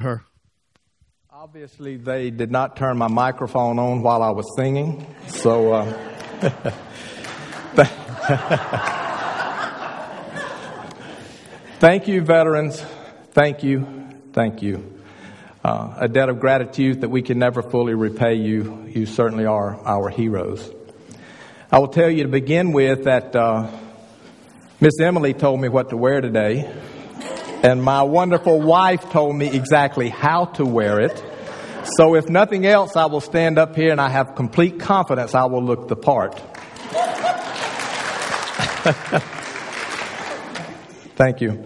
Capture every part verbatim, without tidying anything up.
her. Obviously, they did not turn my microphone on while I was singing, so uh, thank you, veterans. Thank you. Thank you. Uh, a debt of gratitude that we can never fully repay you. You certainly are our heroes. I will tell you to begin with that uh, Miss Emily told me what to wear today, and my wonderful wife told me exactly how to wear it. So if nothing else, I will stand up here and I have complete confidence I will look the part. Thank you.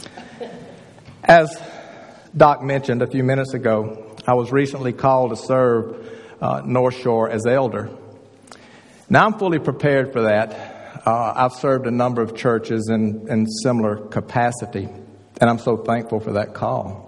As Doc mentioned a few minutes ago, I was recently called to serve uh, North Shore as elder. Now I'm fully prepared for that. Uh, I've served a number of churches in, in similar capacity, and I'm so thankful for that call.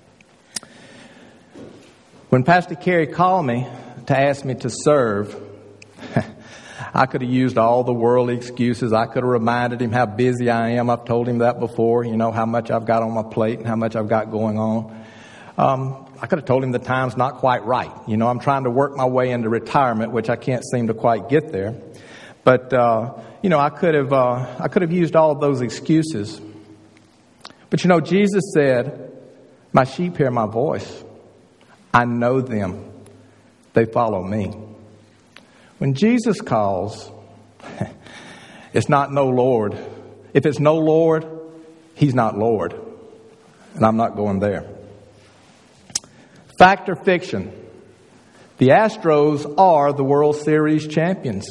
When Pastor Carey called me to ask me to serve, I could have used all the worldly excuses. I could have reminded him how busy I am. I've told him that before, you know, how much I've got on my plate and how much I've got going on. Um, I could have told him the time's not quite right. You know, I'm trying to work my way into retirement, which I can't seem to quite get there. But, uh, you know, I could have, uh, I could have used all of those excuses. But, you know, Jesus said, "My sheep hear my voice. I know them. They follow me." When Jesus calls, it's not no Lord. If it's no Lord, He's not Lord. And I'm not going there. Fact or fiction? The Astros are the World Series champions.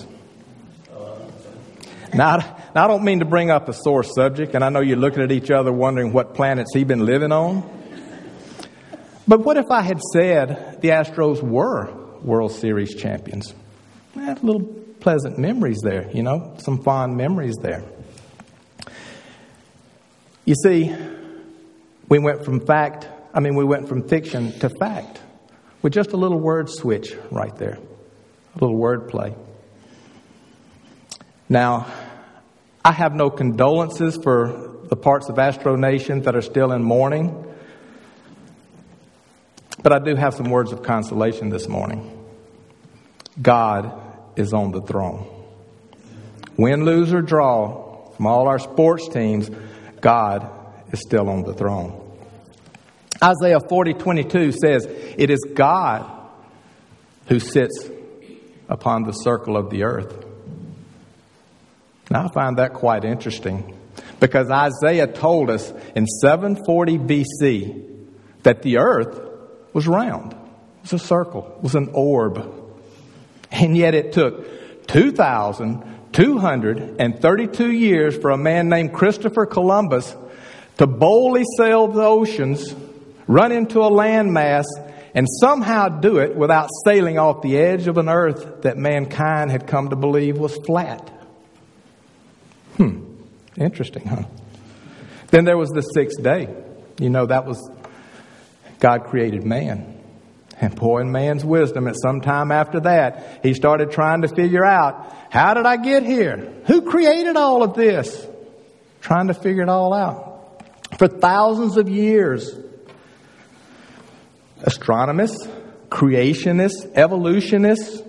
Now, now, I don't mean to bring up a sore subject, and I know you're looking at each other wondering what planets he's been living on. But what if I had said the Astros were World Series champions? I have little pleasant memories there, you know, some fond memories there. You see, we went from fact, I mean, we went from fiction to fact with just a little word switch right there, a little word play. Now, I have no condolences for the parts of Astro Nation that are still in mourning. But I do have some words of consolation this morning. God is on the throne. Win, lose, or draw from all our sports teams, God is still on the throne. Isaiah forty twenty-two says, "It is God who sits upon the circle of the earth." Now I find that quite interesting, because Isaiah told us in seven forty B C that the earth was round. It was a circle. It was an orb. And yet it took two thousand two hundred thirty-two years for a man named Christopher Columbus to boldly sail the oceans, run into a landmass, and somehow do it without sailing off the edge of an earth that mankind had come to believe was flat. Hmm. Interesting, huh? Then there was the sixth day. You know, that was God created man. And boy, in man's wisdom, at some time after that, he started trying to figure out, how did I get here? Who created all of this? Trying to figure it all out. For thousands of years, astronomers, creationists, evolutionists,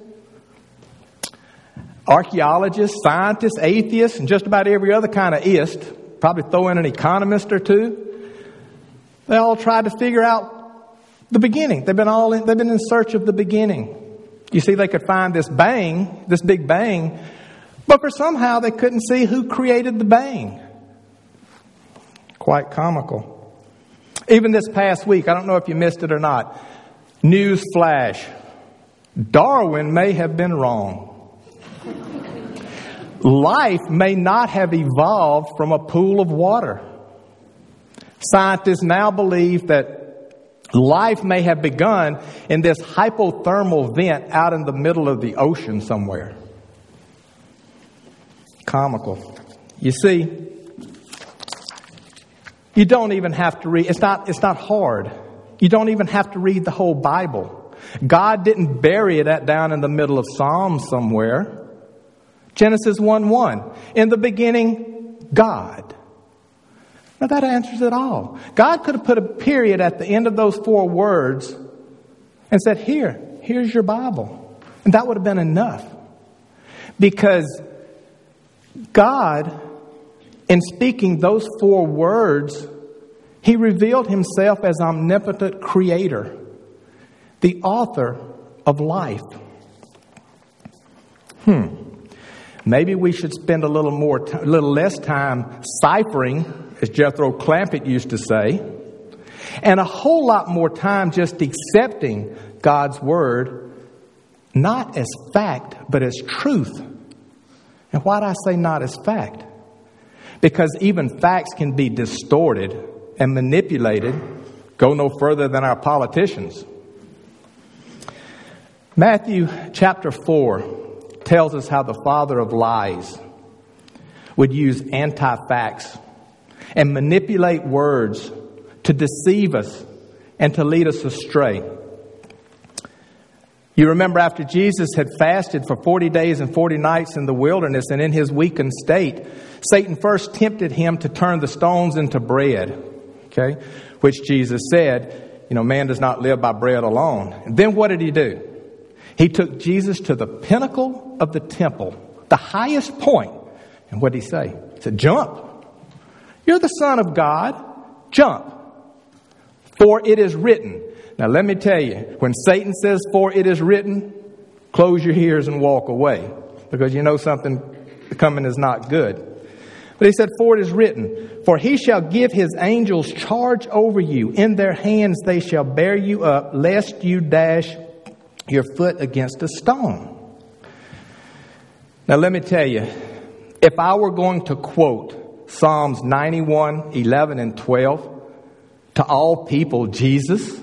archaeologists, scientists, atheists, and just about every other kind of ist, probably throw in an economist or two, they all tried to figure out the beginning. They've been all in, they've been in search of the beginning. You see, they could find this bang, this big bang, but for somehow they couldn't see who created the bang. Quite comical. Even this past week, I don't know if you missed it or not, news flash. Darwin may have been wrong. Life may not have evolved from a pool of water. Scientists now believe that life may have begun in this hypothermal vent out in the middle of the ocean somewhere. Comical. You see, you don't even have to read. It's not, it's not hard. You don't even have to read the whole Bible. God didn't bury that down in the middle of Psalms somewhere. Genesis one one. In the beginning, God. Now that answers it all. God could have put a period at the end of those four words and said, here, here's your Bible. And that would have been enough. Because God, in speaking those four words, He revealed Himself as omnipotent creator, the author of life. Hmm. Maybe we should spend a little more, t- a little less time ciphering, as Jethro Clampett used to say, and a whole lot more time just accepting God's Word, not as fact, but as truth. And why do I say not as fact? Because even facts can be distorted and manipulated. Go no further than our politicians. Matthew chapter four tells us how the father of lies would use anti-facts and manipulate words to deceive us and to lead us astray. You remember after Jesus had fasted for forty days and forty nights in the wilderness, and in his weakened state, Satan first tempted him to turn the stones into bread. Okay, which Jesus said, you know, man does not live by bread alone. And then what did he do? He took Jesus to the pinnacle of the temple, the highest point. And what did he say? He said, jump. You're the Son of God. Jump. For it is written. Now let me tell you, when Satan says, for it is written, close your ears and walk away. Because you know something coming is not good. But he said, for it is written, for he shall give his angels charge over you. In their hands they shall bear you up, lest you dash your foot against a stone. Now let me tell you, if I were going to quote Psalms ninety-one, eleven, and twelve to all people, Jesus,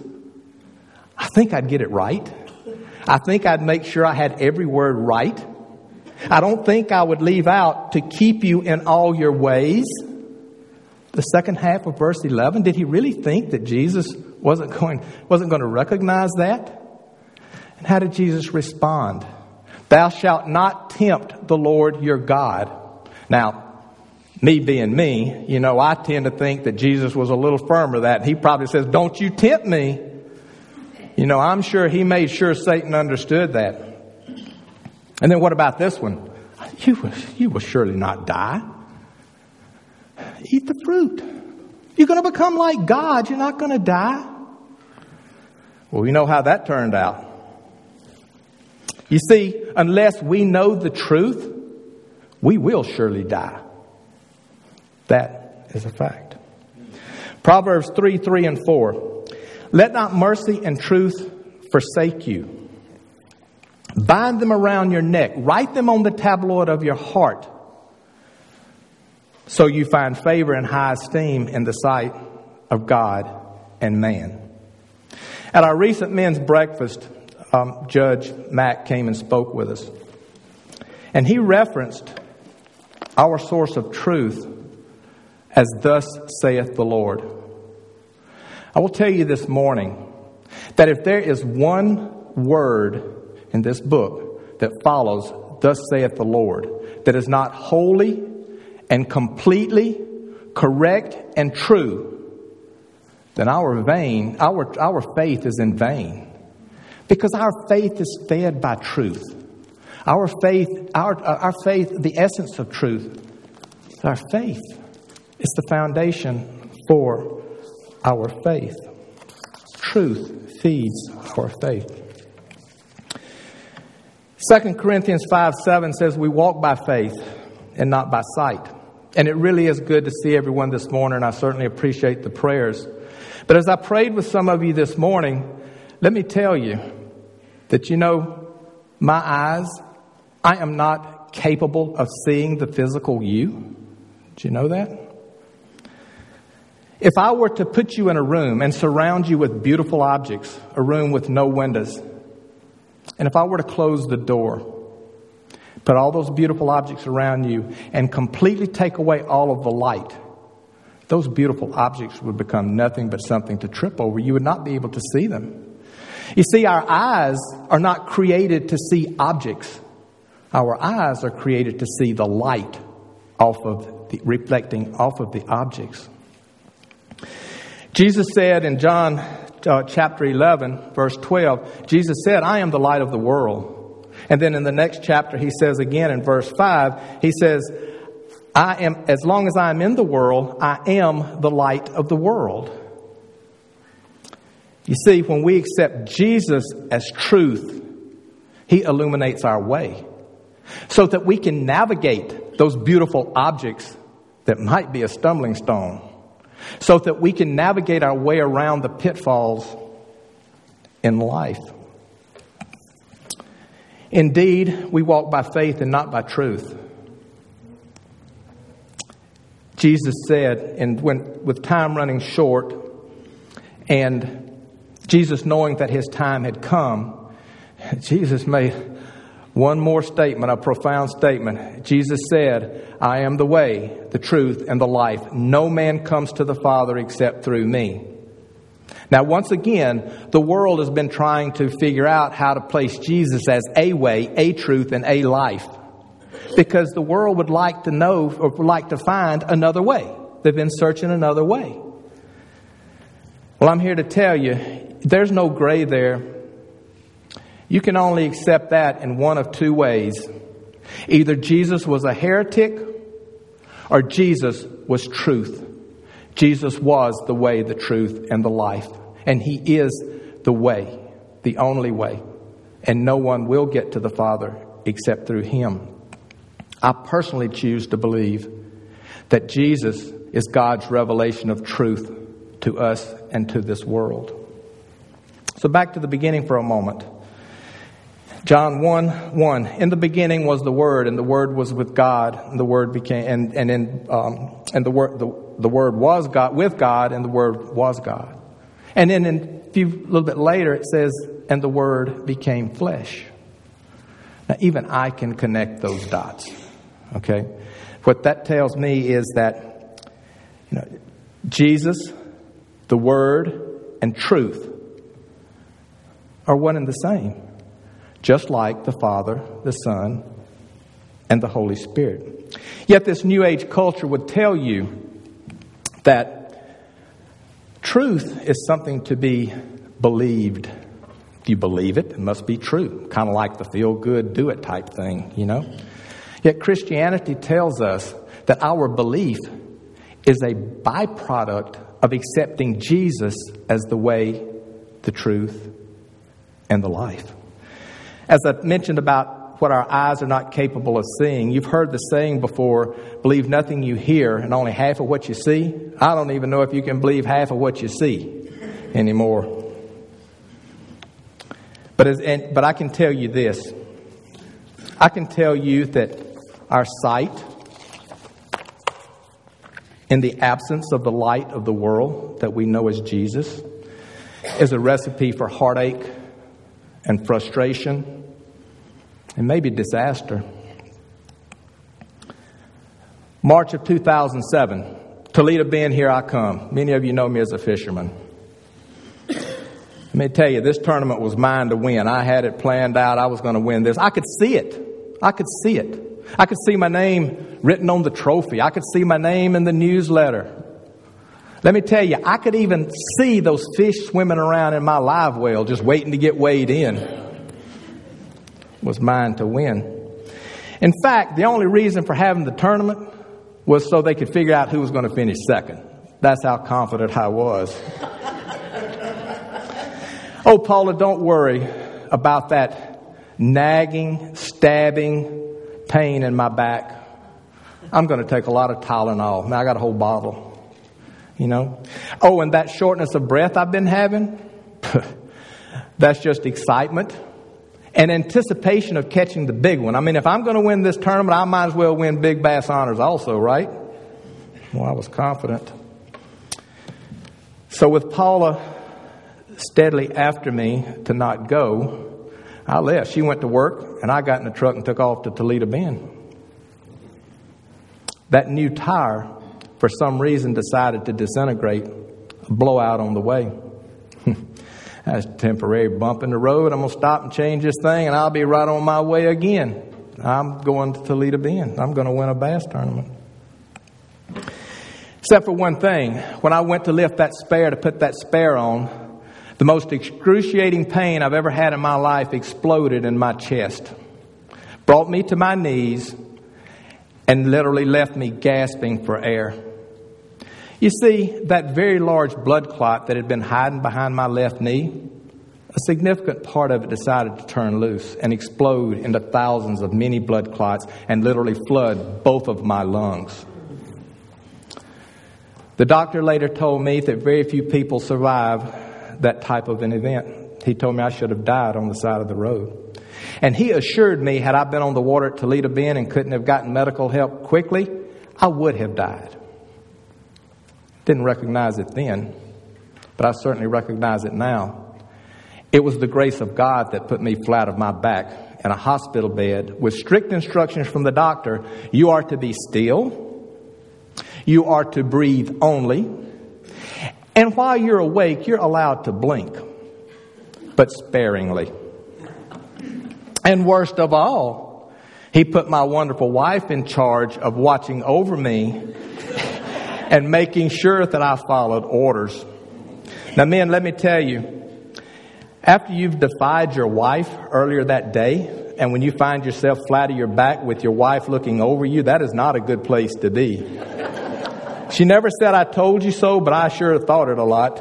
I think I'd get it right. I think I'd make sure I had every word right. I don't think I would leave out to keep you in all your ways. The second half of verse eleven, did he really think that Jesus wasn't going, wasn't going to recognize that? And how did Jesus respond? Thou shalt not tempt the Lord your God. Now, me being me, you know, I tend to think that Jesus was a little firmer that. He probably says, don't you tempt me. You know, I'm sure he made sure Satan understood that. And then what about this one? You will, you will surely not die. Eat the fruit. You're going to become like God. You're not going to die. Well, we know how that turned out. You see, unless we know the truth, we will surely die. That is a fact. Proverbs three, three, and four. Let not mercy and truth forsake you. Bind them around your neck. Write them on the tablet of your heart, so you find favor and high esteem in the sight of God and man. At our recent men's breakfast, um, Judge Mack came and spoke with us. And he referenced our source of truth as thus saith the Lord. I will tell you this morning that if there is one word in this book that follows thus saith the Lord that is not wholly and completely correct and true, then our vain, our, our faith is in vain. Because our faith is fed by truth. Our faith, our, our faith, the essence of truth, our faith is the foundation for our faith. Truth feeds our faith. Second Corinthians five seven says we walk by faith and not by sight. And it really is good to see everyone this morning. I certainly appreciate the prayers. But as I prayed with some of you this morning, let me tell you that, you know, my eyes, I am not capable of seeing the physical you. Did you know that? If I were to put you in a room and surround you with beautiful objects, a room with no windows, and if I were to close the door, put all those beautiful objects around you and completely take away all of the light, those beautiful objects would become nothing but something to trip over. You would not be able to see them. You see, our eyes are not created to see objects. Our eyes are created to see the light off of the, reflecting off of the objects. Jesus said in John uh, chapter eleven, verse twelve, Jesus said, I am the light of the world. And then in the next chapter, he says again in verse five, he says, I am, as long as I am in the world, I am the light of the world. You see, when we accept Jesus as truth, he illuminates our way so that we can navigate those beautiful objects that might be a stumbling stone, so that we can navigate our way around the pitfalls in life. Indeed, we walk by faith and not by truth. Jesus said, and when with time running short, and Jesus knowing that his time had come, Jesus made one more statement, a profound statement. Jesus said, I am the way, the truth, and the life. No man comes to the Father except through me. Now, once again, the world has been trying to figure out how to place Jesus as a way, a truth, and a life. Because the world would like to know or would like to find another way. They've been searching another way. Well, I'm here to tell you, there's no gray there. You can only accept that in one of two ways. Either Jesus was a heretic or Jesus was truth. Jesus was the way, the truth, and the life. And he is the way, the only way. And no one will get to the Father except through him. I personally choose to believe that Jesus is God's revelation of truth to us and to this world. So back to the beginning for a moment. John one one. In the beginning was the Word, and the Word was with God, and the Word became and and in um, and the Word the, the Word was God with God, and the Word was God. And then in a few a little bit later it says, and the Word became flesh. Now even I can connect those dots. Okay, what that tells me is that you know Jesus, the Word, and truth are one and the same. Just like the Father, the Son, and the Holy Spirit. Yet this New Age culture would tell you that truth is something to be believed. If you believe it, it must be true. Kind of like the feel good, do it type thing, you know. Yet Christianity tells us that our belief is a byproduct of accepting Jesus as the way, the truth, and the life. As I mentioned about what our eyes are not capable of seeing, you've heard the saying before, believe nothing you hear and only half of what you see. I don't even know if you can believe half of what you see anymore. But, as, and, but I can tell you this. I can tell you that our sight, in the absence of the light of the world that we know as Jesus, is a recipe for heartache and frustration and maybe disaster. March of two thousand seven, Toledo Bend, here I come. Many of you know me as a fisherman. Let me tell you, this tournament was mine to win. I had it planned out. I was going to win this. I could see it. I could see it. I could see my name written on the trophy. I could see my name in the newsletter. Let me tell you, I could even see those fish swimming around in my live well just waiting to get weighed in. It was mine to win. In fact, the only reason for having the tournament was so they could figure out who was going to finish second. That's how confident I was. Oh, Paula, don't worry about that nagging, stabbing pain in my back. I'm going to take a lot of Tylenol. Now I got a whole bottle. You know? Oh, and that shortness of breath I've been having, that's just excitement and anticipation of catching the big one. I mean, if I'm going to win this tournament, I might as well win Big Bass Honors also, right? Well, I was confident. So with Paula steadily after me to not go, I left. She went to work, and I got in the truck and took off to Toledo Bend. That new tire, for some reason, decided to disintegrate, a blowout on the way. That's a temporary bump in the road. I'm going to stop and change this thing, and I'll be right on my way again. I'm going to Toledo Bend. I'm going to win a bass tournament. Except for one thing. When I went to lift that spare, to put that spare on, the most excruciating pain I've ever had in my life exploded in my chest. Brought me to my knees and literally left me gasping for air. You see, that very large blood clot that had been hiding behind my left knee, a significant part of it decided to turn loose and explode into thousands of mini blood clots and literally flood both of my lungs. The doctor later told me that very few people survive that type of an event. He told me I should have died on the side of the road. And he assured me, had I been on the water at Toledo Bend and couldn't have gotten medical help quickly, I would have died. Didn't recognize it then, but I certainly recognize it now. It was the grace of God that put me flat on my back in a hospital bed with strict instructions from the doctor. You are to be still. You are to breathe only. And while you're awake, you're allowed to blink, but sparingly. And worst of all, he put my wonderful wife in charge of watching over me and making sure that I followed orders. Now, men, let me tell you, after you've defied your wife earlier that day, and when you find yourself flat on your back with your wife looking over you, that is not a good place to be. She never said, I told you so, but I sure thought it a lot.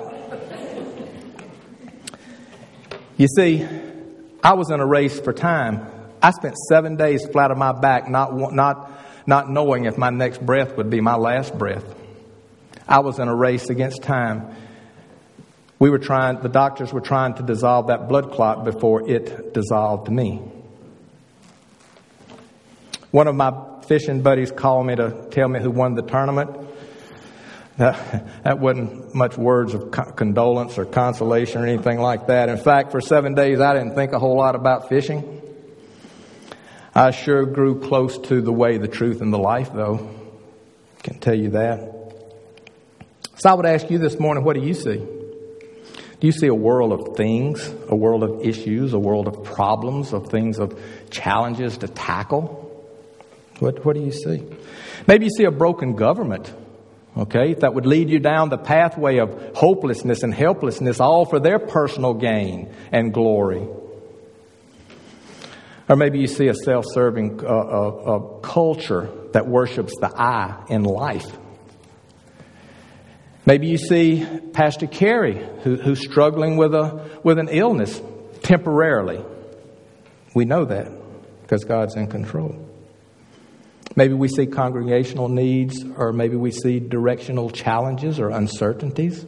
You see, I was in a race for time. I spent seven days flat on my back, not, not, not knowing if my next breath would be my last breath. I was in a race against time. We were trying, the doctors were trying to dissolve that blood clot before it dissolved me. One of my fishing buddies called me to tell me who won the tournament. That, that wasn't much words of condolence or consolation or anything like that. In fact, for seven days, I didn't think a whole lot about fishing. I sure grew close to the way, the truth, and the life, though. Can tell you that. So I would ask you this morning, what do you see? Do you see a world of things, a world of issues, a world of problems, of things, of challenges to tackle? What, what do you see? Maybe you see a broken government. Okay, that would lead you down the pathway of hopelessness and helplessness, all for their personal gain and glory. Or maybe you see a self-serving uh, uh, uh, culture that worships the I in life. Maybe you see Pastor Carey, who, who's struggling with a with an illness temporarily. We know that because God's in control. Maybe we see congregational needs, or maybe we see directional challenges or uncertainties.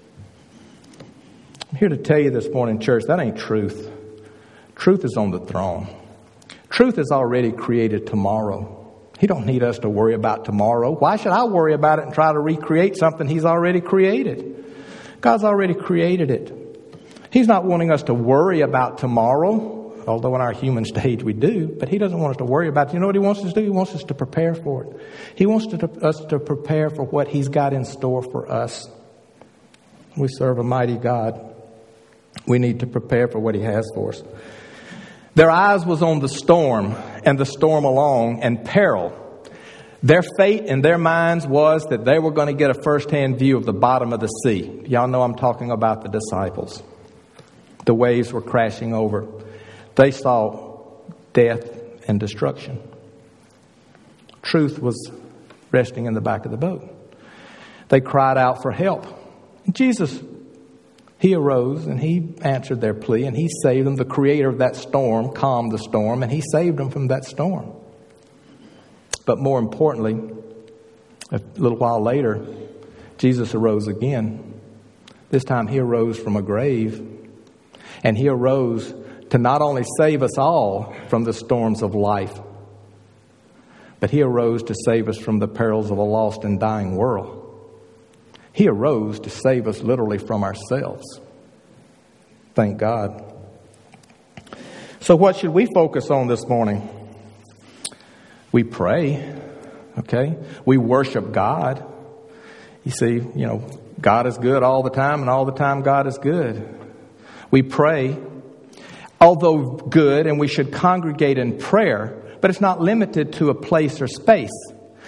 I'm here to tell you this morning, church, that ain't truth. Truth is on the throne. Truth has already created tomorrow. He don't need us to worry about tomorrow. Why should I worry about it and try to recreate something He's already created? God's already created it. He's not wanting us to worry about tomorrow. Although in our human stage we do, but He doesn't want us to worry about it. You know what He wants us to do? He wants us to prepare for it. He wants to, us to prepare for what He's got in store for us. We serve a mighty God. We need to prepare for what He has for us. Their eyes was on the storm and the storm along and peril. Their fate in their minds was that they were going to get a first-hand view of the bottom of the sea. Y'all know I'm talking about the disciples. The waves were crashing over. They saw death and destruction. Truth was resting in the back of the boat. They cried out for help. Jesus, He arose and He answered their plea and He saved them. The creator of that storm calmed the storm and He saved them from that storm. But more importantly, a little while later, Jesus arose again. This time He arose from a grave, and He arose to not only save us all from the storms of life, but He arose to save us from the perils of a lost and dying world. He arose to save us literally from ourselves. Thank God. So what should we focus on this morning? We pray, okay? We worship God. You see, you know, God is good all the time, and all the time God is good. We pray, although good, and we should congregate in prayer, but it's not limited to a place or space.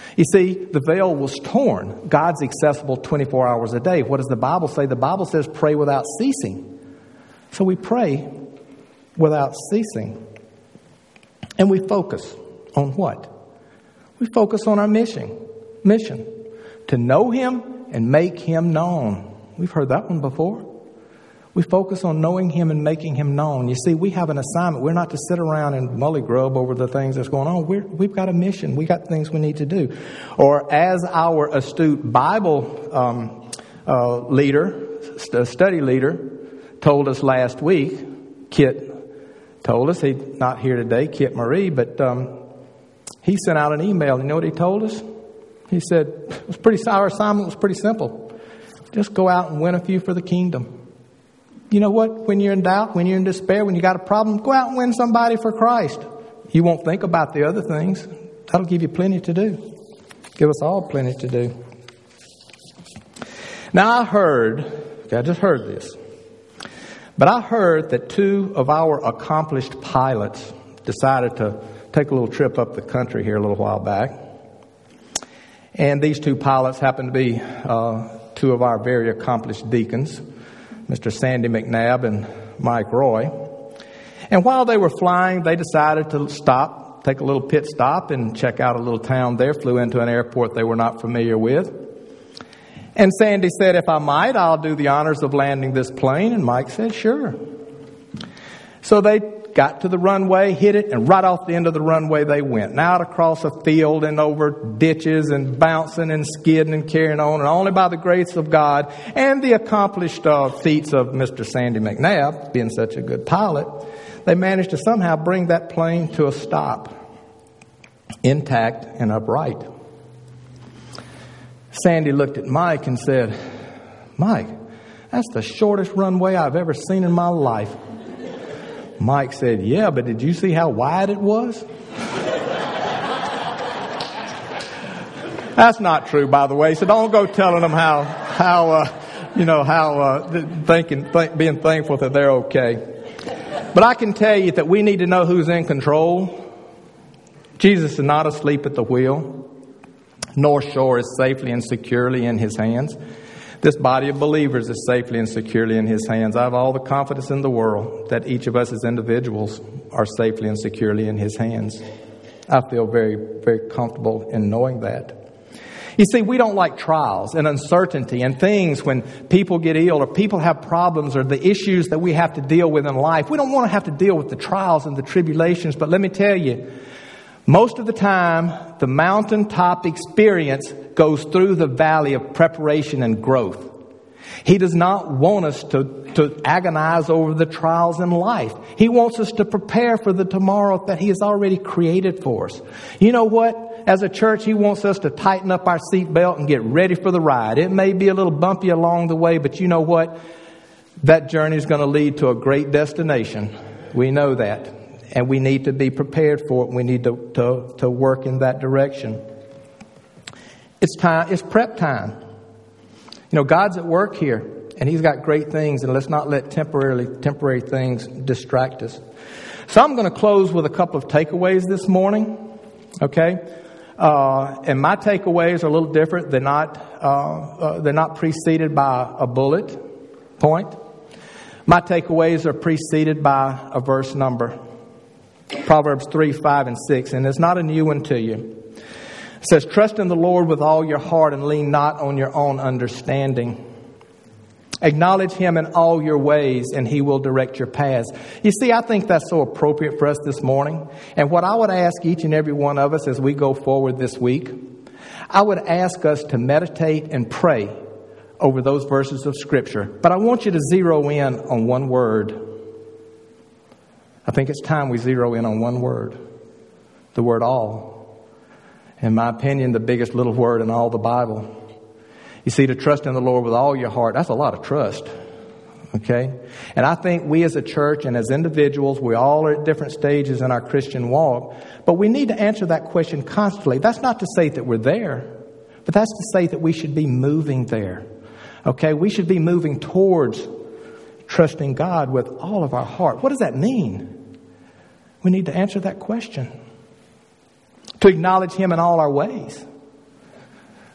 You see, the veil was torn. God's accessible twenty-four hours a day. What does the Bible say? The Bible says pray without ceasing. So we pray without ceasing. And we focus on what? We focus on our mission. Mission. To know Him and make Him known. We've heard that one before. We focus on knowing Him and making Him known. You see, we have an assignment. We're not to sit around and mully-grub over the things that's going on. We're, we've got a mission. We've got things we need to do. Or as our astute Bible um, uh, leader, st- study leader, told us last week, Kit told us, he's not here today, Kit Marie, but um, he sent out an email. You know what he told us? He said, it was pretty, our assignment was pretty simple. Just go out and win a few for the kingdom. You know what? When you're in doubt, when you're in despair, when you got a problem, go out and win somebody for Christ. You won't think about the other things. That'll give you plenty to do. Give us all plenty to do. Now I heard, okay, I just heard this, but I heard that two of our accomplished pilots decided to take a little trip up the country here a little while back. And these two pilots happen to be uh, two of our very accomplished deacons, Mister Sandy McNabb and Mike Roy. And while they were flying, they decided to stop, take a little pit stop and check out a little town there, flew into an airport they were not familiar with. And Sandy said, if I might, I'll do the honors of landing this plane. And Mike said, sure. So they got to the runway, hit it, and right off the end of the runway they went. And out across a field and over ditches and bouncing and skidding and carrying on. And only by the grace of God and the accomplished uh, feats of Mister Sandy McNabb, being such a good pilot, they managed to somehow bring that plane to a stop, intact and upright. Sandy looked at Mike and said, Mike, that's the shortest runway I've ever seen in my life. Mike said, yeah, but did you see how wide it was? That's not true, by the way, so don't go telling them how, how uh, you know, how uh, thinking, th- being thankful that they're okay. But I can tell you that we need to know who's in control. Jesus is not asleep at the wheel. North Shore is safely and securely in His hands. This body of believers is safely and securely in His hands. I have all the confidence in the world that each of us as individuals are safely and securely in His hands. I feel very, very comfortable in knowing that. You see, we don't like trials and uncertainty and things when people get ill or people have problems or the issues that we have to deal with in life. We don't want to have to deal with the trials and the tribulations, but let me tell you, most of the time, the mountaintop experience goes through the valley of preparation and growth. He does not want us to, to agonize over the trials in life. He wants us to prepare for the tomorrow that He has already created for us. You know what? As a church, He wants us to tighten up our seatbelt and get ready for the ride. It may be a little bumpy along the way, but you know what? That journey is going to lead to a great destination. We know that. And we need to be prepared for it. We need to, to, to work in that direction. It's time. It's prep time. You know, God's at work here, and He's got great things, and let's not let temporarily temporary things distract us. So I'm going to close with a couple of takeaways this morning. Okay, uh, and my takeaways are a little different. They're not uh, uh, they're not preceded by a bullet point. My takeaways are preceded by a verse number. Proverbs three, five, and six, and it's not a new one to you. It says, trust in the Lord with all your heart and lean not on your own understanding. Acknowledge Him in all your ways and He will direct your paths. You see, I think that's so appropriate for us this morning. And what I would ask each and every one of us as we go forward this week, I would ask us to meditate and pray over those verses of Scripture. But I want you to zero in on one word. I think it's time we zero in on one word. The word all. In my opinion, the biggest little word in all the Bible. You see, to trust in the Lord with all your heart, that's a lot of trust. Okay? And I think we as a church and as individuals, we all are at different stages in our Christian walk. But we need to answer that question constantly. That's not to say that we're there, but that's to say that we should be moving there. Okay? We should be moving towards trusting God with all of our heart. What does that mean? We need to answer that question. To acknowledge Him in all our ways.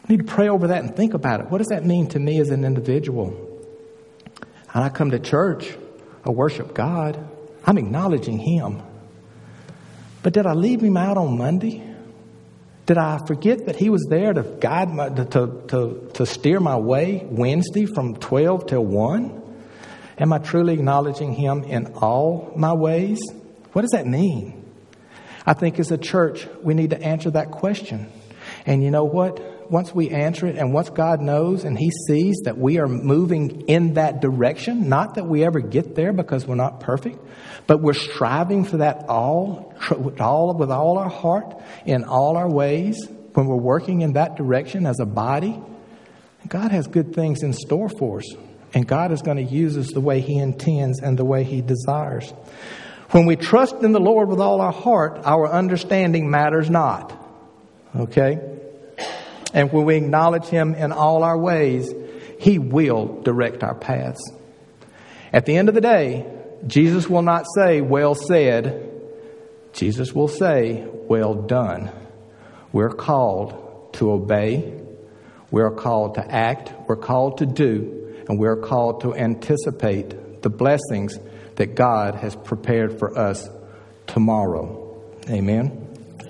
I need to pray over that and think about it. What does that mean to me as an individual? And I come to church, I worship God, I'm acknowledging Him. But did I leave Him out on Monday? Did I forget that He was there to guide my, to, to, to steer my way Wednesday from twelve till one? Am I truly acknowledging Him in all my ways? What does that mean? I think as a church, we need to answer that question. And you know what? Once we answer it, and once God knows and He sees that we are moving in that direction, not that we ever get there because we're not perfect, but we're striving for that all, all with all our heart, in all our ways, when we're working in that direction as a body, God has good things in store for us. And God is going to use us the way He intends and the way He desires. When we trust in the Lord with all our heart, our understanding matters not. Okay? And when we acknowledge Him in all our ways, He will direct our paths. At the end of the day, Jesus will not say, well said. Jesus will say, well done. We're called to obey. We're called to act. We're called to do. And we're called to anticipate the blessings that God has prepared for us tomorrow. Amen.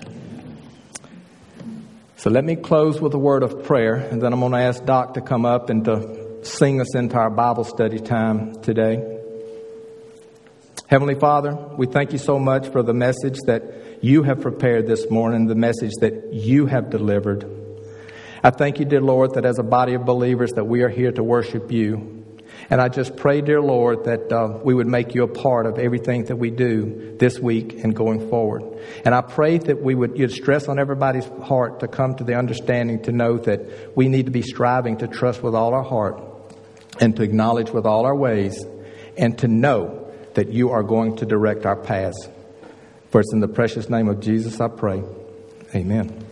So let me close with a word of prayer, and then I'm going to ask Doc to come up and to sing us into our Bible study time today. Heavenly Father, we thank You so much for the message that You have prepared this morning, the message that You have delivered. I thank You, dear Lord, that as a body of believers that we are here to worship You. And I just pray, dear Lord, that uh, we would make You a part of everything that we do this week and going forward. And I pray that we would you'd stress on everybody's heart to come to the understanding to know that we need to be striving to trust with all our heart and to acknowledge with all our ways and to know that You are going to direct our paths. For it's in the precious name of Jesus I pray. Amen.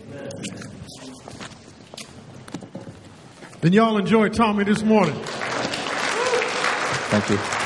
Then y'all enjoy Tommy this morning. Thank you.